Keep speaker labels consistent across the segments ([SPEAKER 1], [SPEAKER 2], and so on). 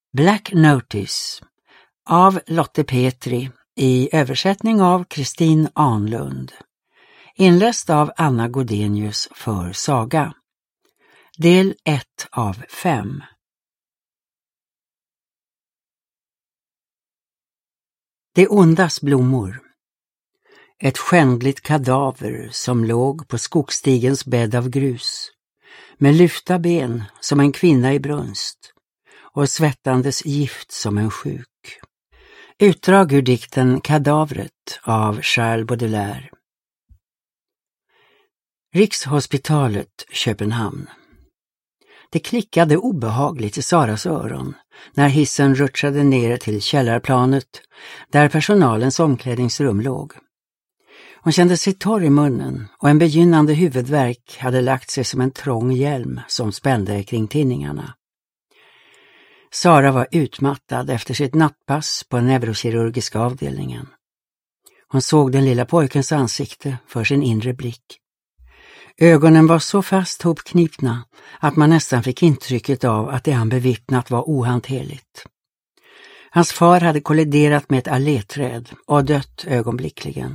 [SPEAKER 1] Black Notice av Lotte Petri i översättning av Kristin Arnlund. Inläst av Anna Godenius för Saga. Del 1 av 5. Det ondas blommor. Ett skändligt kadaver som låg på skogsstigens bädd av grus, med lyfta ben som en kvinna i brunst och svettandes gift som en sjuk. Utdrag ur dikten Kadavret av Charles Baudelaire. Rikshospitalet, Köpenhamn. Det klickade obehagligt i Saras öron när hissen rutschade ner till källarplanet där personalens omklädningsrum låg. Hon kände sig torr i munnen och en begynnande huvudvärk hade lagt sig som en trång hjälm som spände kring tinningarna. Sara var utmattad efter sitt nattpass på neurokirurgiska avdelningen. Hon såg den lilla pojkens ansikte för sin inre blick. Ögonen var så fast hopknipna att man nästan fick intrycket av att det han bevittnat var ohanterligt. Hans far hade kolliderat med ett alléträd och dött ögonblickligen.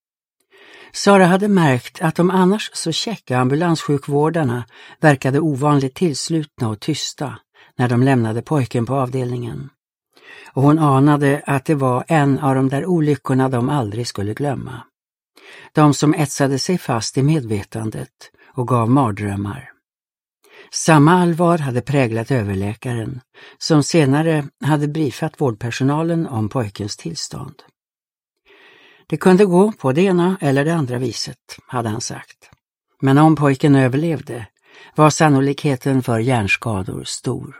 [SPEAKER 1] Sara hade märkt att de annars så käcka ambulanssjukvårdarna verkade ovanligt tillslutna och tysta när de lämnade pojken på avdelningen. Och hon anade att det var en av de där olyckorna de aldrig skulle glömma. De som etsade sig fast i medvetandet och gav mardrömmar. Samma allvar hade präglat överläkaren, som senare hade briefat vårdpersonalen om pojkens tillstånd. Det kunde gå på det ena eller det andra viset, hade han sagt. Men om pojken överlevde var sannolikheten för hjärnskador stor.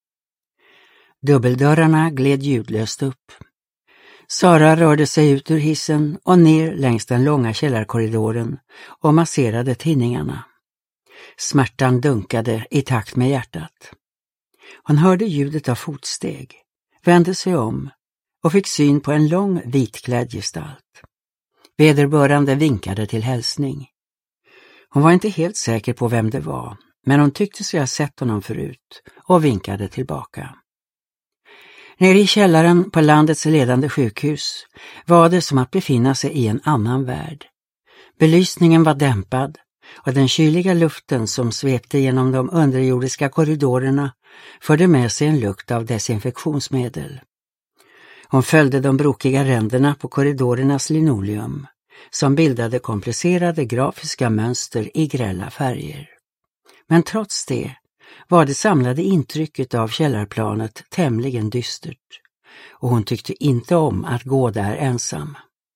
[SPEAKER 1] Dubbeldörrarna gled ljudlöst upp. Sara rörde sig ut ur hissen och ner längs den långa källarkorridoren och masserade tinningarna. Smärtan dunkade i takt med hjärtat. Hon hörde ljudet av fotsteg, vände sig om och fick syn på en lång vitklädd gestalt. Vederbörande vinkade till hälsning. Hon var inte helt säker på vem det var, men hon tyckte sig ha sett honom förut och vinkade tillbaka. Nere i källaren på landets ledande sjukhus var det som att befinna sig i en annan värld. Belysningen var dämpad och den kyliga luften som svepte genom de underjordiska korridorerna förde med sig en lukt av desinfektionsmedel. Hon följde de brokiga ränderna på korridorernas linoleum som bildade komplicerade grafiska mönster i grälla färger. Men trots det var det samlade intrycket av källarplanet tämligen dystert och hon tyckte inte om att gå där ensam.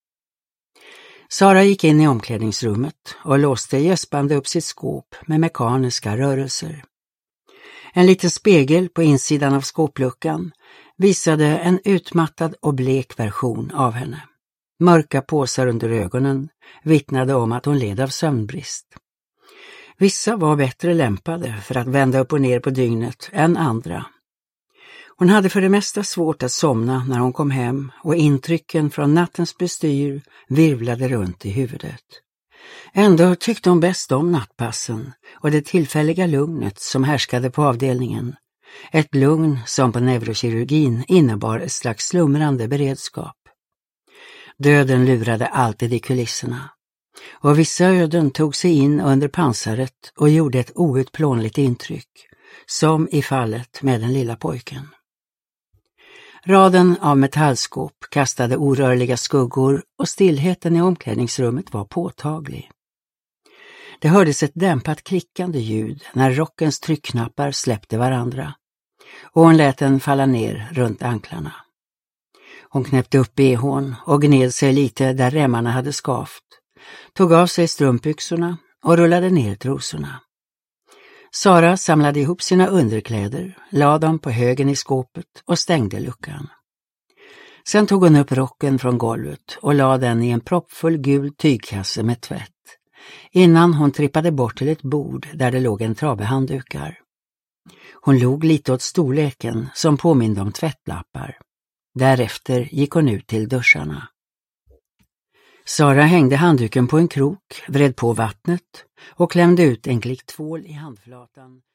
[SPEAKER 1] Sara gick in i omklädningsrummet och låste gäspande upp sitt skåp med mekaniska rörelser. En liten spegel på insidan av skåpluckan visade en utmattad och blek version av henne. Mörka påsar under ögonen vittnade om att hon led av sömnbrist. Vissa var bättre lämpade för att vända upp och ner på dygnet än andra. Hon hade för det mesta svårt att somna när hon kom hem och intrycken från nattens bestyr virvlade runt i huvudet. Ändå tyckte hon bäst om nattpassen och det tillfälliga lugnet som härskade på avdelningen. Ett lugn som på neurokirurgin innebar ett slags slumrande beredskap. Döden lurade alltid i kulisserna. Och vissa öden tog sig in under pansaret och gjorde ett outplånligt intryck, som i fallet med den lilla pojken. Raden av metallskåp kastade orörliga skuggor och stillheten i omklädningsrummet var påtaglig. Det hördes ett dämpat klickande ljud när rockens tryckknappar släppte varandra och hon lät den falla ner runt anklarna. Hon knäppte upp behån och gned sig lite där remmarna hade skavt, tog av sig strumpbyxorna och rullade ner trosorna. Sara samlade ihop sina underkläder, lade dem på högen i skåpet och stängde luckan. Sen tog hon upp rocken från golvet och lade den i en proppfull gul tygkasse med tvätt, innan hon trippade bort till ett bord där det låg en trave handdukar. Hon log lite åt storleken som påminde om tvättlappar. Därefter gick hon ut till duscharna. Sara hängde handduken på en krok, vred på vattnet och klämde ut en klick tvål i handflatan